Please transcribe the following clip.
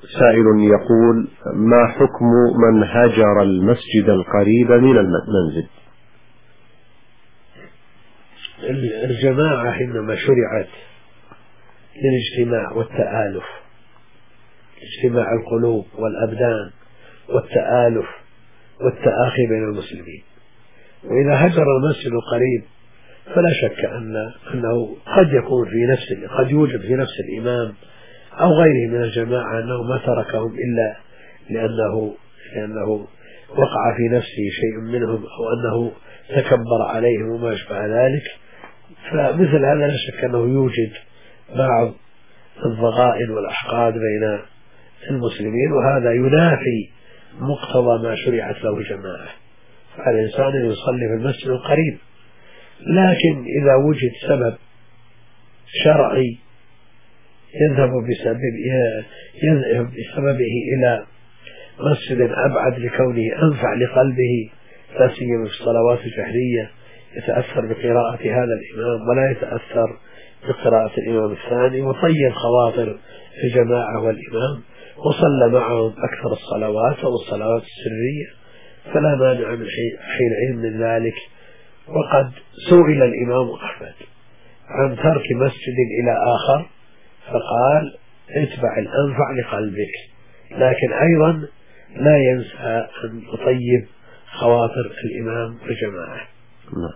سائل يقول: ما حكم من هجر المسجد القريب من المنزل؟ الجماعة حينما شرعت للاجتماع والتآلف، اجتماع القلوب والأبدان والتآلف والتآخي بين المسلمين، وإذا هجر المسجد القريب فلا شك أنه قد يكون قد يوجد في نفس الإمام أو غيره من الجماعة أنه ما تركهم إلا لأنه وقع في نفسه شيء منهم أو أنه تكبر عليهم وما أشبه ذلك. فمثل هذا لا شك أنه يوجد بعض الضغائن والأحقاد بين المسلمين، وهذا ينافي مقتضى ما شرعت له الجماعة. فالإنسان يصلي في المسجد القريب، لكن إذا وجد سبب شرعي يذهب بسببه إلى مسجد أبعد لكونه أنفع لقلبه، لا سيما في الصلوات الجهرية، يتأثر بقراءة هذا الإمام ولا يتأثر بقراءة الإمام الثاني، وطيب خواطر الجماعة والإمام وصلى معهم أكثر الصلوات أو الصلوات السرية، فلا مانع من حينئذ من ذلك. وقد سئل الإمام أحمد عن ترك مسجد إلى آخر فقال: اتبع الأنفع لقلبك، لكن أيضا لا ينسى أن يطيب خواطر الإمام والجماعة.